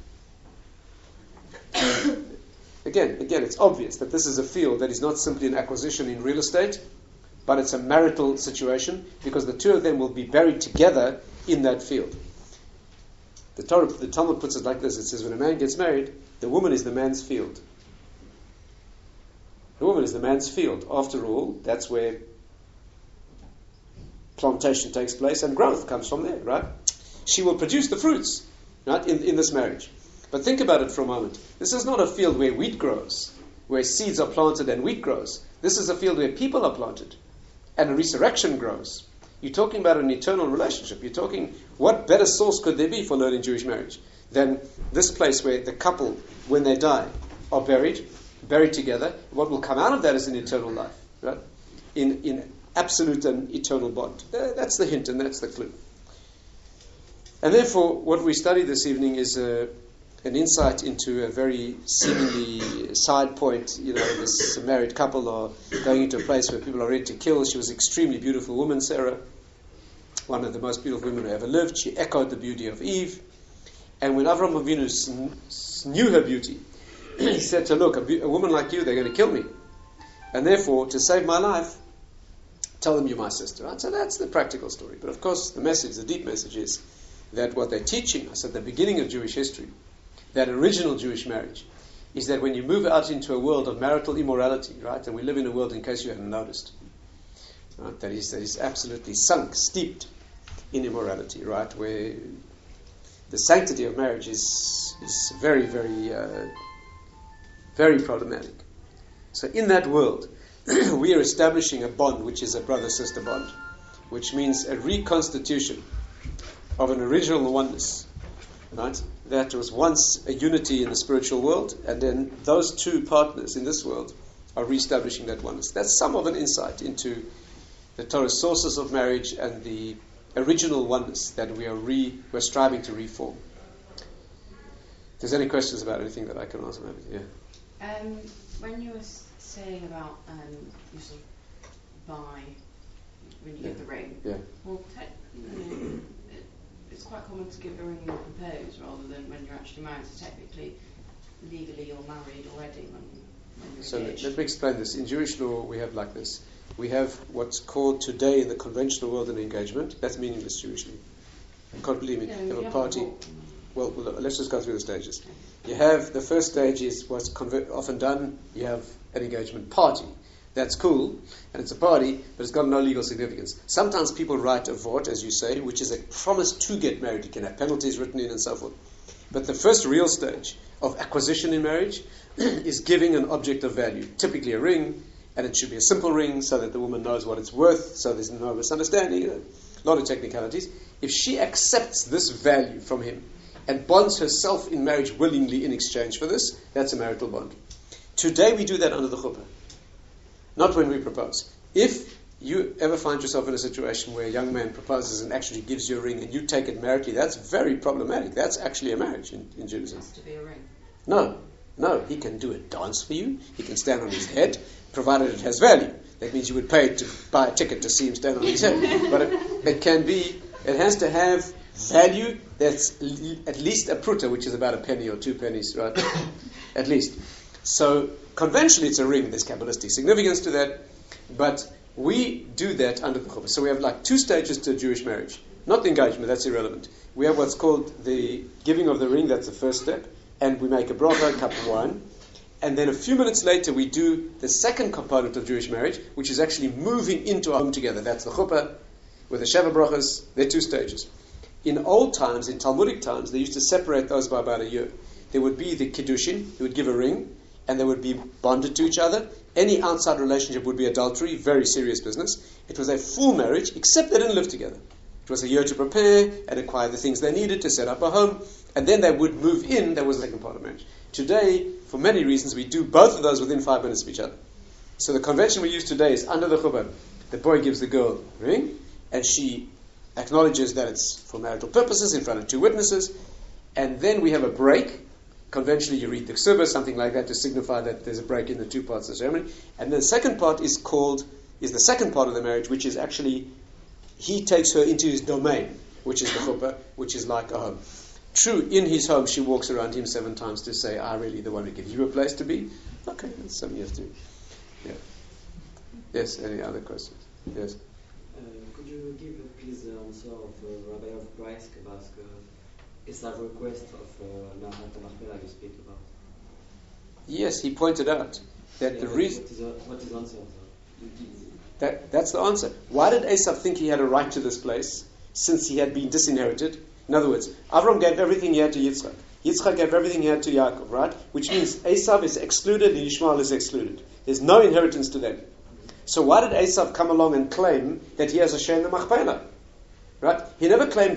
again, it's obvious that this is a field that is not simply an acquisition in real estate, but it's a marital situation, because the 2 of them will be buried together in that field. The Talmud puts it like this. It says when a man gets married, the woman is the man's field. The woman is the man's field. After all, that's where plantation takes place and growth comes from there, right? She will produce the fruits, right, in this marriage. But think about it for a moment. This is not a field where wheat grows, where seeds are planted and wheat grows. This is a field where people are planted and a resurrection grows. You're talking about an eternal relationship. You're talking, what better source could there be for learning Jewish marriage than this place where the couple, when they die, are buried together. What will come out of that is an eternal life, right? In absolute and eternal bond. That's the hint and that's the clue. And therefore, what we study this evening is an insight into a very seemingly side point. This married couple are going into a place where people are ready to kill. She was an extremely beautiful woman, Sarah, one of the most beautiful women who ever lived. She echoed the beauty of Eve. And when Avram Avinu knew her beauty, he said to her, look, a woman like you, they're going to kill me. And therefore, to save my life, tell them you're my sister. Right? So that's the practical story. But of course, the deep message is that what they're teaching us at the beginning of Jewish history, that original Jewish marriage, is that when you move out into a world of marital immorality, right, and we live in a world, in case you haven't noticed, right, that is absolutely steeped in immorality, right, where the sanctity of marriage is very, very, very problematic. So in that world, we are establishing a bond which is a brother-sister bond, which means a reconstitution of an original oneness, right? That was once a unity in the spiritual world, and then those two partners in this world are reestablishing that oneness. That's some of an insight into the Torah's sources of marriage and the original oneness that we're striving to reform. If there's any questions about anything that I can answer, maybe, yeah. When you were saying about you sort of buy when you get the ring, well, it's quite common to give a ring and propose rather than when you're actually married. So technically, legally, you're married already when you're so engaged. Let me explain this. In Jewish law, we have like this. We have what's called today in the conventional world an engagement. That's meaningless Jewishly. You can't believe me. You have a party. Well, let's just go through the stages. You have the first stage is what's often done. You have an engagement party. That's cool, and it's a party, but it's got no legal significance. Sometimes people write a vort, as you say, which is a promise to get married. You can have penalties written in and so forth. But the first real stage of acquisition in marriage is giving an object of value, typically a ring, and it should be a simple ring so that the woman knows what it's worth, so there's no misunderstanding, a lot of technicalities. If she accepts this value from him and bonds herself in marriage willingly in exchange for this, that's a marital bond. Today we do that under the chuppah, not when we propose. If you ever find yourself in a situation where a young man proposes and actually gives you a ring and you take it maritally, that's very problematic. That's actually a marriage in Judaism. It has to be a ring. No, he can do a dance for you. He can stand on his head, provided it has value. That means you would pay to buy a ticket to see him stand on his head. But it has to have value that's at least a pruta, which is about a penny or 2 pennies, right? At least. So conventionally it's a ring. There's Kabbalistic significance to that. But we do that under the chuppah. So we have like 2 stages to a Jewish marriage. Not the engagement, that's irrelevant. We have what's called the giving of the ring, that's the first step. And we make a bracha, a cup of wine. And then a few minutes later we do the second component of Jewish marriage, which is actually moving into a home together. That's the chuppah with the Sheva brachas. There are 2 stages. In old times, in Talmudic times, they used to separate those by about a year. There would be the kiddushin, who would give a ring, and they would be bonded to each other. Any outside relationship would be adultery, very serious business. It was a full marriage, except they didn't live together. It was a year to prepare and acquire the things they needed to set up a home, and then they would move in. That was the second part of marriage. Today, for many reasons, we do both of those within 5 minutes of each other. So the convention we use today is under the chuppah. The boy gives the girl a ring, and she acknowledges that it's for marital purposes in front of 2 witnesses, and then we have a break. Conventionally, you read the ksubah, something like that, to signify that there's a break in the 2 parts of the ceremony. And the second part is the second part of the marriage, which is actually he takes her into his domain, which is the chuppah, which is like a home. True, in his home, she walks around him 7 times to say, "I really the one who gives you a place to be." Okay, that's something you have to do. Yeah. Yes. Any other questions? Yes. Could you give please the answer of Rabbi of Braisk about Esav's request of Mahat Machpelah you speak about? Yes, he pointed out that the reason. What is the answer? That's the answer. Why did Esav think he had a right to this place since he had been disinherited? In other words, Avram gave everything he had to Yitzchak. Yitzchak gave everything he had to Yaakov, right? Which means Esav is excluded and Yishmael is excluded. There's no inheritance to them. So why did Esav come along and claim that he has a share in the Machpelah? Right? He never claimed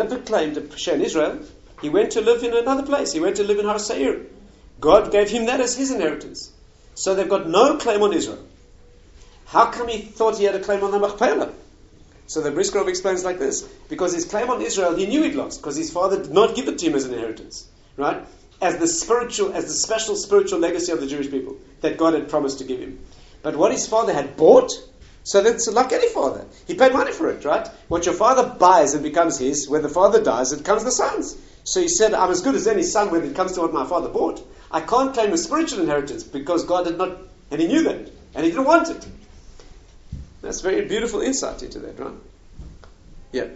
a share in Israel. He went to live in another place. He went to live in Har Seir. God gave him that as his inheritance. So they've got no claim on Israel. How come he thought he had a claim on the Machpelah? So the Briskerov explains like this: because his claim on Israel, he knew he'd lost, because his father did not give it to him as an inheritance, right? As the special spiritual legacy of the Jewish people that God had promised to give him. But what his father had bought, so that's like any father. He paid money for it, right? What your father buys and becomes his, when the father dies, it becomes the son's. So he said, I'm as good as any son when it comes to what my father bought. I can't claim a spiritual inheritance because God did not, and he knew that, and he didn't want it. That's very beautiful insight into that, right? Yeah.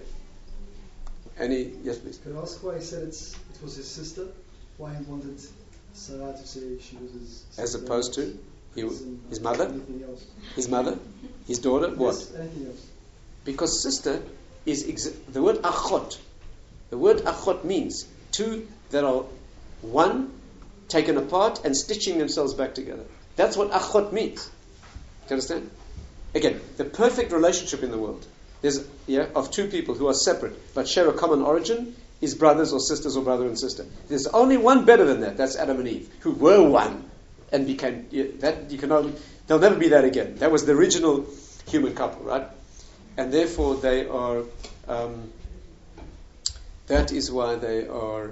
Yes, please. Can I ask why he said it was his sister? Why he wanted Sarah to say she was his sister? As opposed to his mother? Anything else? His mother? His daughter? What? Yes, anything else. Because sister is the word achot. The word achot means 2 that are one taken apart and stitching themselves back together. That's what achot means. you understand? Again, the perfect relationship in the world of two people who are separate but share a common origin is brothers or sisters or brother and sister. There's only one better than that. That's Adam and Eve, who were one and became that. There'll never be that again. That was the original human couple, right? And therefore they are. That is why they are.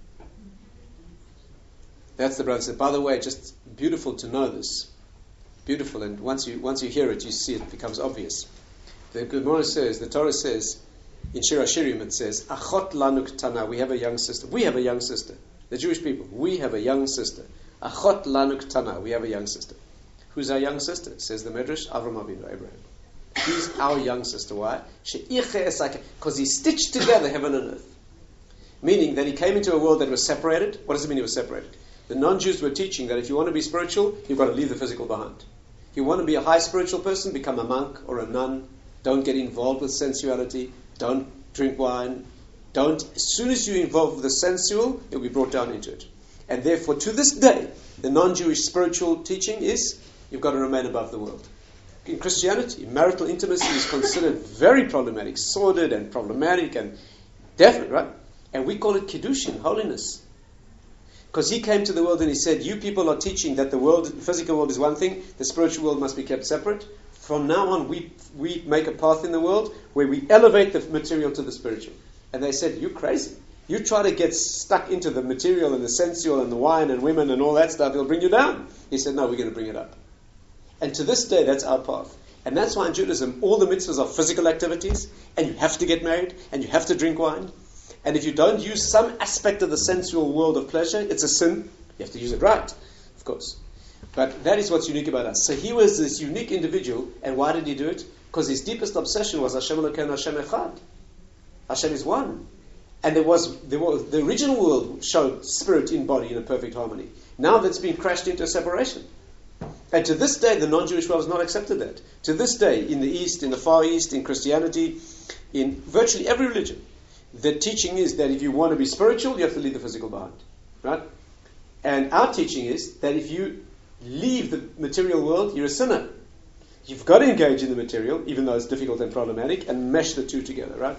That's the brothers. By the way, just beautiful to know this. Beautiful, and once you hear it, you see it becomes obvious. The Gemara says, the Torah says, in Shir Hashirim it says, Achot lanu ktana, we have a young sister. We have a young sister. The Jewish people, we have a young sister. Achot lanu ktana, we have a young sister. Who's our young sister? Says the Medrash, Avram Avinu, Abraham. He's our young sister. Why? Because he stitched together heaven and earth. Meaning that he came into a world that was separated. What does it mean he was separated? The non-Jews were teaching that if you want to be spiritual, you've got to leave the physical behind. If you want to be a high spiritual person, become a monk or a nun. Don't get involved with sensuality. Don't drink wine. As soon as you involve with the sensual, you'll be brought down into it. And therefore, to this day, the non-Jewish spiritual teaching is you've got to remain above the world. In Christianity, marital intimacy is considered very problematic, sordid and problematic and definite, right? And we call it Kiddushin, holiness. Because he came to the world and he said, you people are teaching that the physical world is one thing, the spiritual world must be kept separate. From now on, we make a path in the world where we elevate the material to the spiritual. And they said, you're crazy. You try to get stuck into the material and the sensual and the wine and women and all that stuff, it'll bring you down. He said, no, we're going to bring it up. And to this day, that's our path. And that's why in Judaism, all the mitzvahs are physical activities, and you have to get married, and you have to drink wine. And if you don't use some aspect of the sensual world of pleasure, it's a sin. You have to use it right, of course. But that is what's unique about us. So he was this unique individual, and why did he do it? Because his deepest obsession was Hashem Elokeinu, Hashem Echad. Hashem is one. And there was the original world showed spirit in body in a perfect harmony. Now that's been crashed into a separation. And to this day, the non-Jewish world has not accepted that. To this day, in the East, in the Far East, in Christianity, in virtually every religion, the teaching is that if you want to be spiritual, you have to leave the physical behind. Right? And our teaching is that if you leave the material world, you're a sinner. You've got to engage in the material, even though it's difficult and problematic, and mesh the two together, right?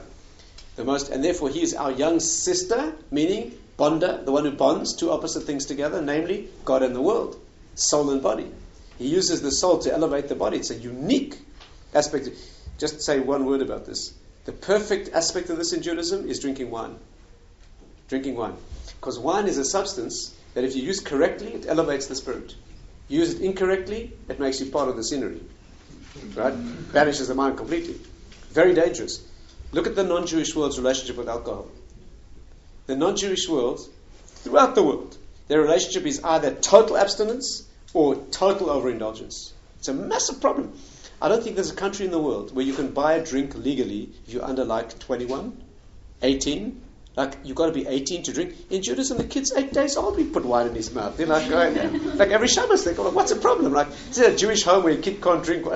And therefore he is our young sister, meaning bonder, the one who bonds two opposite things together, namely God and the world, soul and body. He uses the soul to elevate the body. It's a unique aspect. Just say one word about this. The perfect aspect of this in Judaism is drinking wine. Drinking wine. Because wine is a substance that if you use correctly, it elevates the spirit. You use it incorrectly, it makes you part of the scenery. Right? Banishes the mind completely. Very dangerous. Look at the non-Jewish world's relationship with alcohol. The non-Jewish world, throughout the world, their relationship is either total abstinence or total overindulgence. It's a massive problem. I don't think there's a country in the world where you can buy a drink legally if you're under like 21, 18. Like, you've got to be 18 to drink. In Judaism, the kid's 8 days old, we put wine in his mouth. They're like going there. Like every Shabbos, they go, what's the problem? Like, is there a Jewish home where a kid can't drink?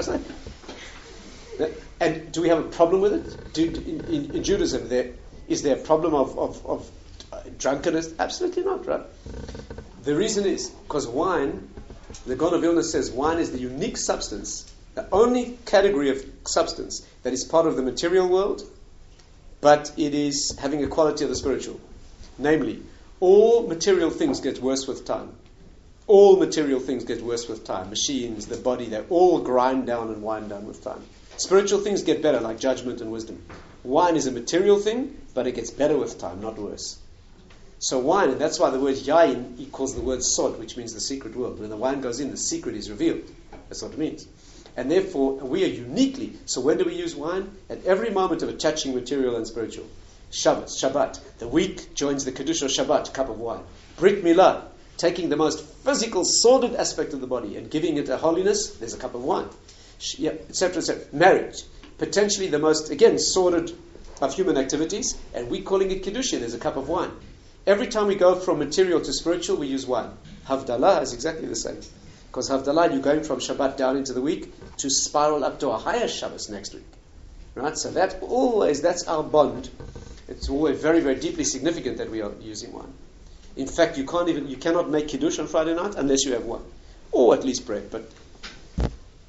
And do we have a problem with it? In Judaism, is there a problem of drunkenness? Absolutely not, right? The reason is because wine, the Gaon of Vilna says, wine is the unique substance, the only category of substance that is part of the material world, but it is having a quality of the spiritual. Namely, all material things get worse with time. All material things get worse with time. Machines, the body, they all grind down and wind down with time. Spiritual things get better, like judgment and wisdom. Wine is a material thing, but it gets better with time, not worse. So wine, and that's why the word yain equals the word sod, which means the secret world. When the wine goes in, the secret is revealed. That's what it means. And therefore, we are uniquely, so when do we use wine? At every moment of attaching material and spiritual. Shabbat. The week joins the Kiddush of Shabbat, cup of wine. Brit Milah, taking the most physical, sordid aspect of the body and giving it a holiness, there's a cup of wine. Etc., etc. Marriage, potentially the most, again, sordid of human activities, and we're calling it Kiddushin, there's a cup of wine. Every time we go from material to spiritual, we use wine. Havdalah is exactly the same. Because Havdalah, you're going from Shabbat down into the week to spiral up to a higher Shabbos next week. Right? So that's our bond. It's always very, very deeply significant that we are using wine. In fact, you cannot make Kiddush on Friday night unless you have wine. Or at least bread, but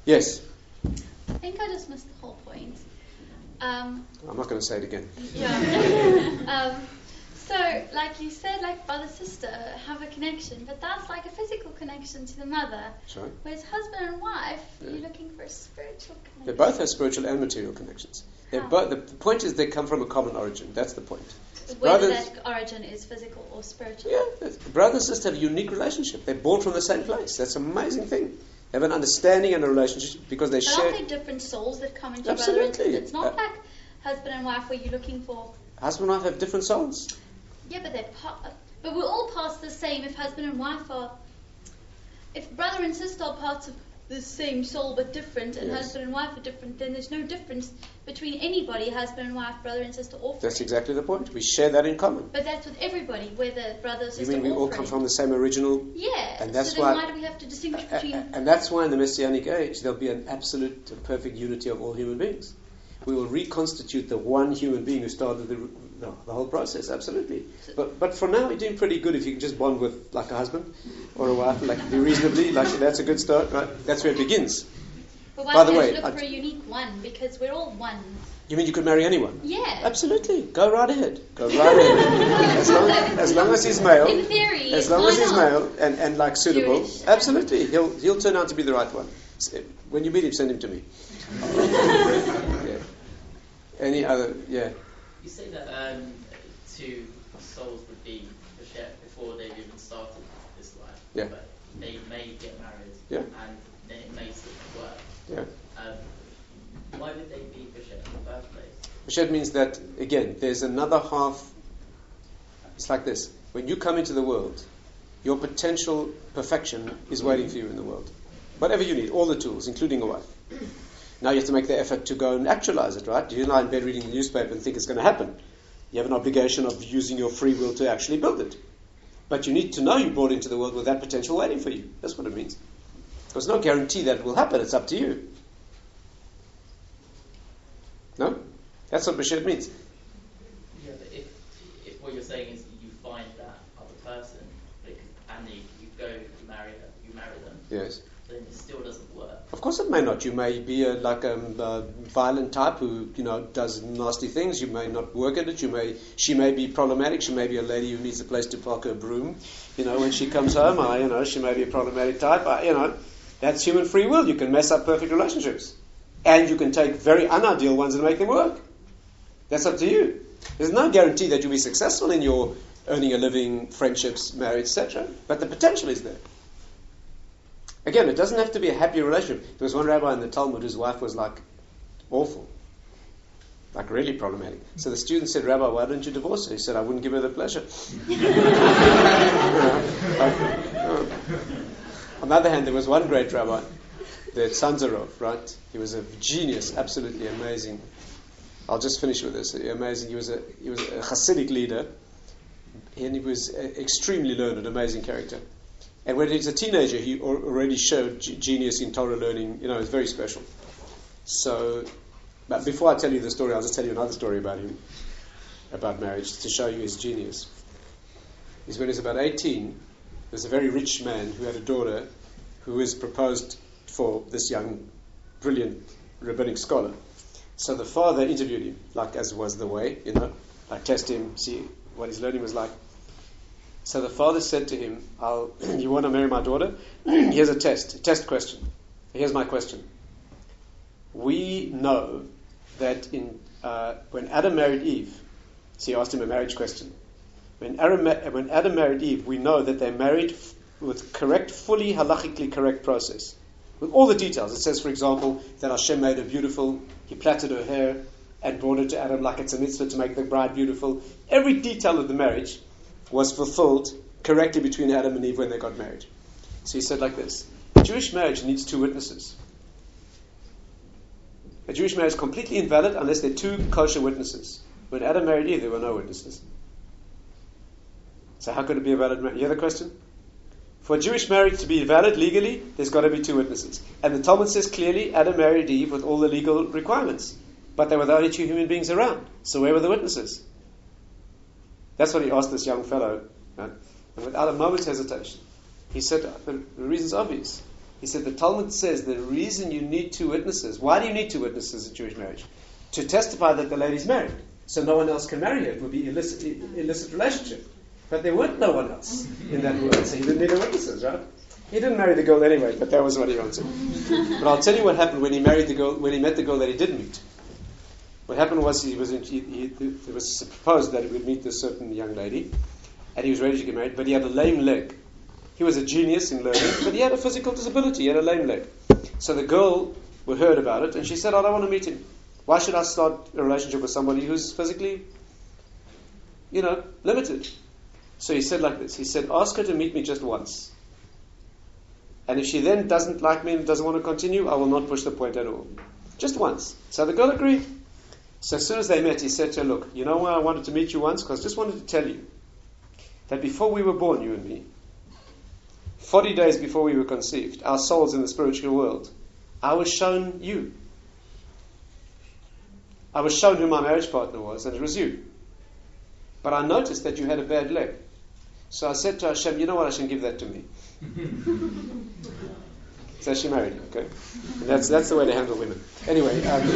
Yes. I think I just missed the whole point. I'm not going to say it again. Yeah. So, like you said, like brother-sister have a connection, but that's like a physical connection to the mother. Sorry? Whereas husband and wife, Yeah. you're looking for a spiritual connection. They both have spiritual and material connections. They're How? both, the point is they come from a common origin. That's the point. Whether brothers- that origin is physical or spiritual. Yeah, brother and sister have a unique relationship. They're born from the same place. That's an amazing thing. They have an understanding and a relationship because they But share. aren't there different souls that come into brother Absolutely. and sister? It's not like husband and wife where you're looking for. Husband and wife have different souls. Yeah, but but we're all parts the same. If husband and wife are, if brother and sister are parts of the same soul but different, and Yes. husband and wife are different, then there's no difference between anybody, husband and wife, brother and sister, or friend. That's exactly the point. We share that in common. But that's with everybody, whether brother, You sister, mean we or all friend. come from the same original? Yeah. And that's so then why- why do we have to distinguish between? And that's why in the Messianic age there'll be an absolute and perfect unity of all human beings. We will reconstitute the one human being who started the whole process, absolutely. But for now, you're doing pretty good if you can just bond with like a husband or a wife, like reasonably, like that's a good start, right? That's where it begins. But why By the don't way, you look I- for a unique one? Because we're all one. You mean you could marry anyone? Yeah. Absolutely. Go right ahead. Go right ahead. As long as he's male. In theory. As long why as he's not? male and like suitable, Jewish. absolutely, he'll turn out to be the right one. When you meet him, send him to me. Yeah. Any other? Yeah. You say that two souls would be Bashet before they've even started this life. Yeah. But they may get married. Yeah. And then it may still work. Yeah. Why would they be Bashet in the first place? Bashet means that again, there's another half. It's like this: when you come into the world, your potential perfection is waiting for you in the world. Whatever you need, all the tools, including a wife. Now you have to make the effort to go and actualize it, right? You lie in bed reading the newspaper and think it's going to happen. You have an obligation of using your free will to actually build it. But you need to know you brought into the world with that potential waiting for you. That's what it means. There's no guarantee that it will happen. It's up to you. No? That's what Bashet means. Yeah, but if what you're saying is you find that other person, and you go, you marry them, Yes. then it still doesn't work. Of course it may not. You may be a violent type who, does nasty things. You may not work at it. She may be problematic. She may be a lady who needs a place to park her broom. When she comes home, she may be a problematic type. That's human free will. You can mess up perfect relationships. And you can take very unideal ones and make them work. That's up to you. There's no guarantee that you'll be successful in your earning a living, friendships, marriage, etc. But the potential is there. Again, it doesn't have to be a happy relationship. There was one rabbi in the Talmud whose wife was like awful, like really problematic. So the student said, "Rabbi, why don't you divorce her?" He said, "I wouldn't give her the pleasure." On the other hand, there was one great rabbi, the Tzanzarov, right? He was a genius, absolutely amazing. I'll just finish with this. Amazing. He was a Hasidic leader, and he was extremely learned, amazing character. And when he was a teenager, he already showed genius in Torah learning. It was very special. So, but before I tell you the story, I'll just tell you another story about him, about marriage, to show you his genius. Is when he was about 18, there's a very rich man who had a daughter who was proposed for this young, brilliant rabbinic scholar. So the father interviewed him, like as was the way, like test him, see what his learning was like. So the father said to him, you want to marry my daughter? Here's a test question. Here's my question. We know that when Adam married Eve, so he asked him a marriage question. When Adam married Eve, we know that they married with fully halachically correct process. With all the details. It says, for example, that Hashem made her beautiful, he plaited her hair and brought her to Adam like it's a mitzvah to make the bride beautiful. Every detail of the marriage was fulfilled correctly between Adam and Eve when they got married. So he said like this: Jewish marriage needs 2 witnesses. A Jewish marriage is completely invalid unless there are 2 kosher witnesses. When Adam married Eve, there were no witnesses. So how could it be a valid marriage? You hear the question? For a Jewish marriage to be valid legally, there's got to be 2 witnesses. And the Talmud says clearly, Adam married Eve with all the legal requirements. But they were the only 2 human beings around. So where were the witnesses? That's what he asked this young fellow. And without a moment's hesitation, he said, the reason's obvious. He said the Talmud says the reason you need 2 witnesses. Why do you need 2 witnesses in Jewish marriage? To testify that the lady's married, so no one else can marry her. It would be illicit relationship. But there weren't no one else in that world, so he didn't need the witnesses, right? He didn't marry the girl anyway, but that was what he wanted. But I'll tell you what happened when he married the girl, when he met the girl that he did meet. What happened was it was proposed that he would meet this certain young lady, and he was ready to get married, but he had a lame leg. He was a genius in learning, but he had a physical disability. He had a lame leg. So the girl heard about it, and she said, I don't want to meet him. Why should I start a relationship with somebody who's physically, limited? So he said like this. He said, ask her to meet me just once. And if she then doesn't like me and doesn't want to continue, I will not push the point at all. Just once. So the girl agreed. So as soon as they met, he said to her, look, you know why I wanted to meet you once? Because I just wanted to tell you that before we were born, you and me, 40 days before we were conceived, our souls in the spiritual world, I was shown you. I was shown who my marriage partner was, and it was you. But I noticed that you had a bad leg. So I said to Hashem, you know what, Hashem, give that to me. So she married him, okay? And that's the way to handle women. Anyway,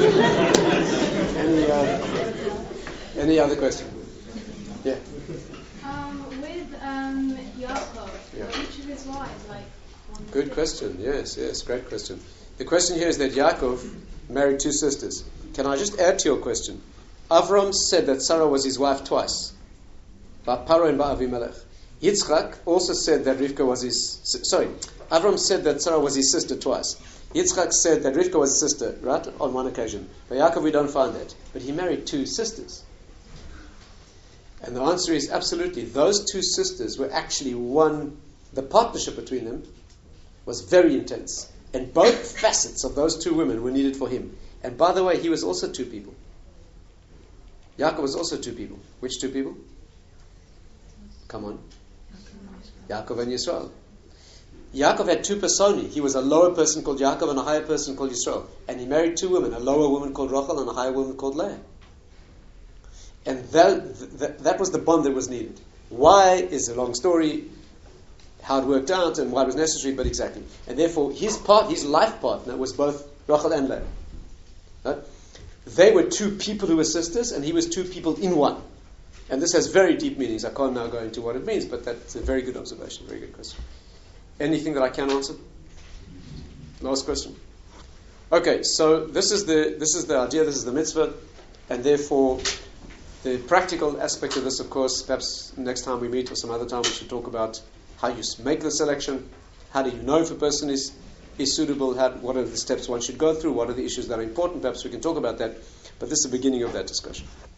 any other question? Yeah. With Yaakov, each of his wives, Good question. Yes, great question. The question here is that Yaakov married 2 sisters. Can I just add to your question? Avram said that Sarah was his wife twice, by Paro and by Avimelech. Yitzchak also said that Avram said that Sarah was his sister twice. Yitzchak said that Rivka was his sister, right, on one occasion. By Yaakov we don't find that. But he married 2 sisters. And the answer is absolutely. Those 2 sisters were actually one. The partnership between them was very intense. And both facets of those 2 women were needed for him. And by the way, he was also 2 people. Yaakov was also 2 people. Which 2 people? Come on. Yaakov and Yisrael. Yaakov had 2 personae. He was a lower person called Yaakov and a higher person called Yisrael. And he married 2 women, a lower woman called Rachel and a higher woman called Leah. And that was the bond that was needed. Why is a long story, how it worked out and why it was necessary, but exactly. And therefore his life partner was both Rachel and Leah. Right? They were 2 people who were sisters, and he was 2 people in one. And this has very deep meanings. I can't now go into what it means, but that's a very good observation, very good question. Anything that I can answer? Last question. Okay, so this is the idea, this is the mitzvah, and therefore the practical aspect of this, of course, perhaps next time we meet or some other time we should talk about how you make the selection, how do you know if a person is suitable, what are the steps one should go through, what are the issues that are important, perhaps we can talk about that, but this is the beginning of that discussion.